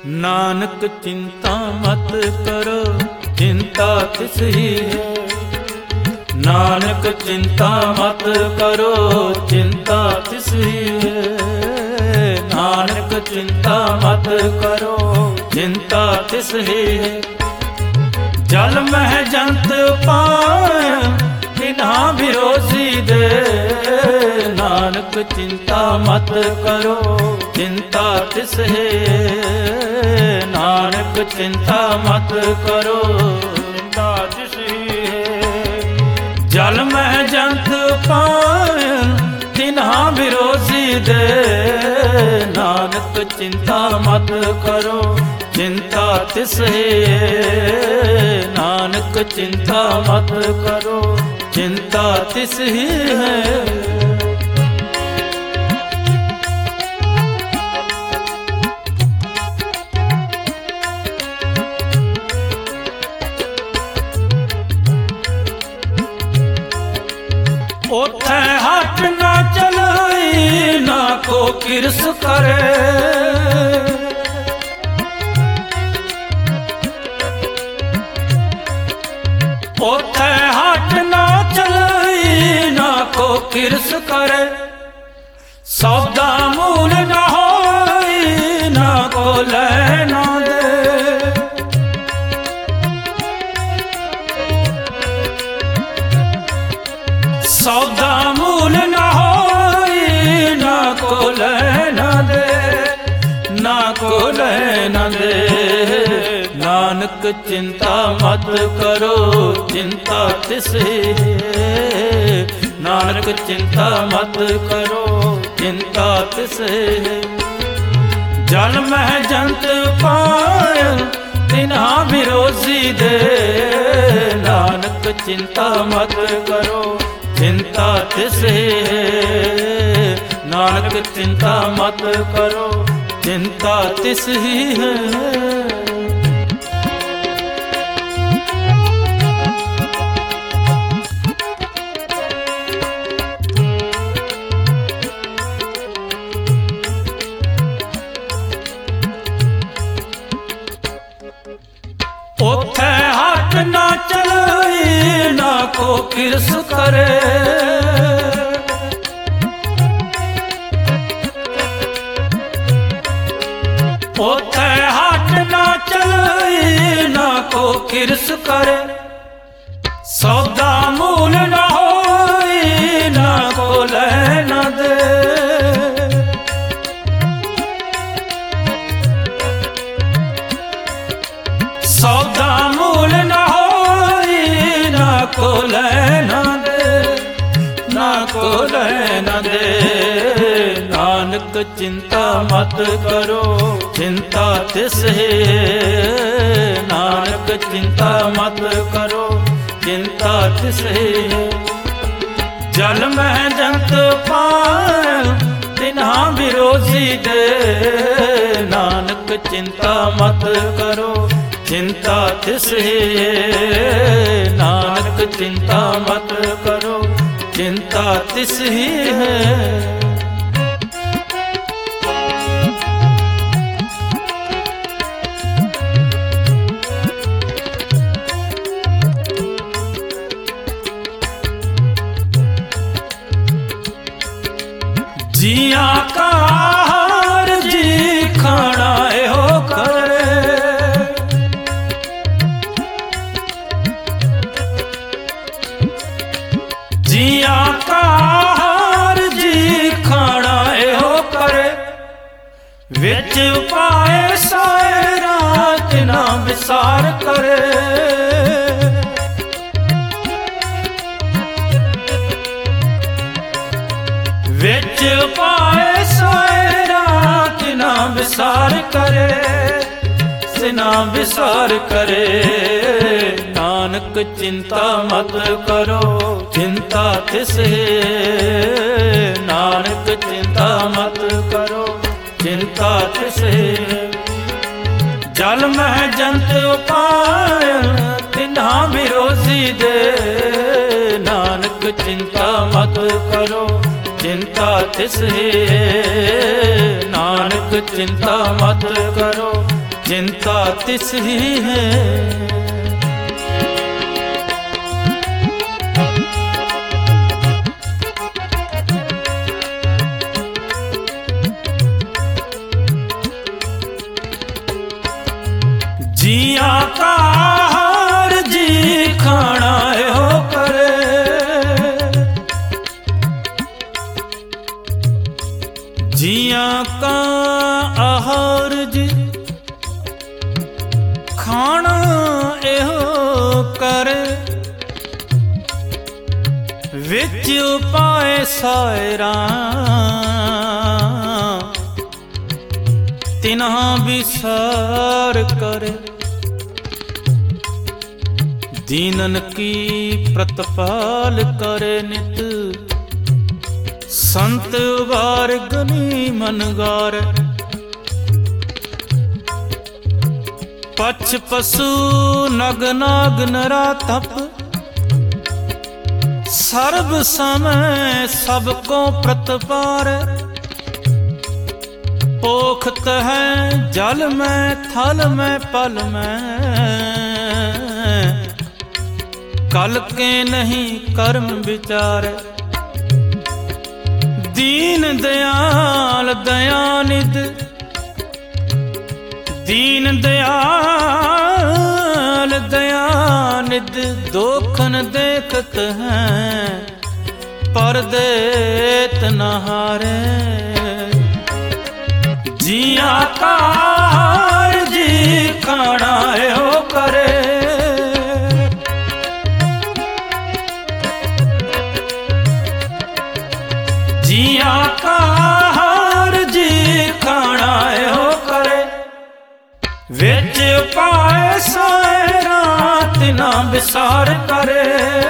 नानक चिंता मत करो, चिंता किस ही है। नानक चिंता मत करो, चिंता किस ही है। नानक चिंता मत करो, चिंता किस ही है। जल मह जंत पाय बिना विरोधी दे। नानक चिंता मत करो, चिंता किस है। नानक चिंता मत करो, चिंता किस है। जल मह जंत पाय बिना विरोधी दे। नानक चिंता मत करो, चिंता तिस है। नानक चिंता मत करो, चिंता तिस ही है। ओथे हट ना चलाई, ना को किरस करे। ओथे हट ना चलाई, ना को किरस करे। सौदा मूल न होई, ना को लेना दे। सौदा मूल न होई, ना को लेना दे। ना को लेना दे। नानक चिंता मत करो, चिंता तिस है। नानक चिंता मत करो, चिंता तिस है। जल मह जंत पाय बिना विरोधी दे। नानक चिंता मत करो, चिंता तिस है। नानक चिंता मत करो, चिंता तिस ही है। ओथे हट ना चलाई, ना को किरस करे। ओथे हट ना चलाई, ना को किरस करे। सौदा मूल न होई, ना को लेना दे। सौदा मूल न होई, ना को लेना दे। ना को लेना दे। नानक चिंता मत करो, चिंता तिस है। नानक चिंता मत करो, चिंता तिस है। जल मह जंत पाय बिना विरोधी दे। नानक चिंता मत करो, चिंता तिस है। नानक चिंता मत करो, चिंता तिस ही है। जिया का हार जी खाना हो करे। जिया का हार जी खाना हो करे। विच पाए साए रात ना विसार करे। विच पाए सोए रात ना विसार करे। सिना विसार करे। नानक चिंता मत करो, चिंता तिस है। नानक चिंता मत करो, चिंता तिस है। जल मह जंत पाय बिना विरोधी दे। नानक चिंता मत करो, चिंता तिस है। नानक चिंता मत करो, चिंता तिस ही है। जिया का हर जी खाना हो करे, जिया का आहार जी खाना एहो करे, विच उपाय सायरा तिन्हा विसार करे। दीनन की प्रतिपाल करे नित, संत उबार गनी मन गार। पछ पशु नग नाग नरा तप, सर्व समय सबको प्रतिपार। पोखत है जल में थल में पल में, कल के नहीं कर्म विचार। दीन दयाल दयानिध, दीन दयाल दयानिध, दोखन देखत हैं पर देत न हारे। जिया का हर जी खाना हो करे, जिया का हर जी खाना हो करे। विच पाए सायरा तिना विसार करे,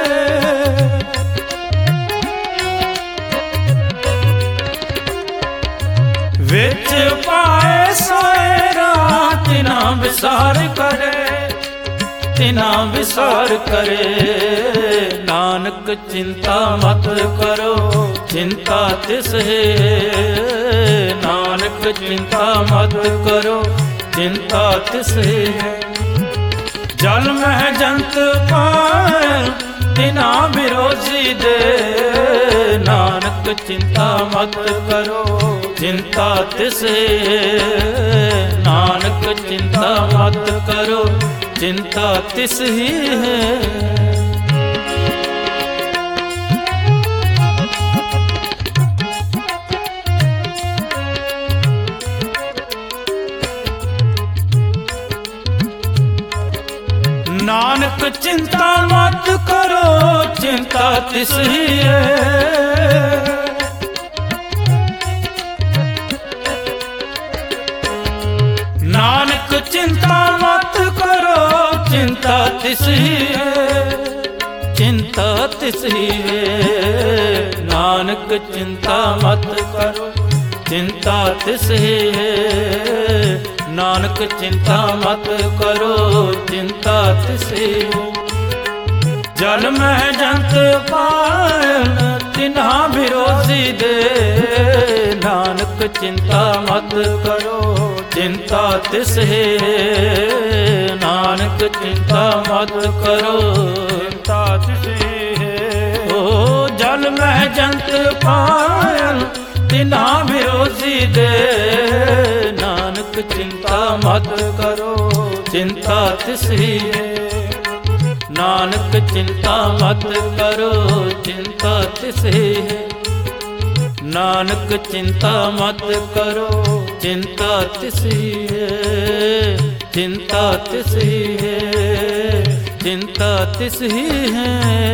विच पाए सायरा तिना विसार करे, तिना विसार करे। नानक चिंता मत करो चिंता तिस है, नानक चिंता मत करो चिंता तिस है। जल मह जंत पाए तिना विरोधी दे, नानक चिंता मत करो चिंता तिस है, नानक चिंता मत करो चिंता तिस ही है। नानक चिंता मत करो चिंता तिस ही है, नानक चिंता मत करो चिंता तिस ही है, चिंता तिस ही है। नानक चिंता मत करो चिंता तिस ही है, नानक चिंता मत करो चिंता तिस ही है। जल में जंत पायल तिन्हा विरोधी दे, नानक चिंता मत करो चिंता तिस है, नानक चिंता मत करो चिंता तिस है। ओ जल में जंत पायल तिन्हा विरोधी दे, नानक चिंता मत करो चिंता तिस ही है, नानक चिंता मत करो चिंता तिस ही है। नानक चिंता मत करो चिंता तिस ही है, चिंता तिस ही है, चिंता तिस ही है।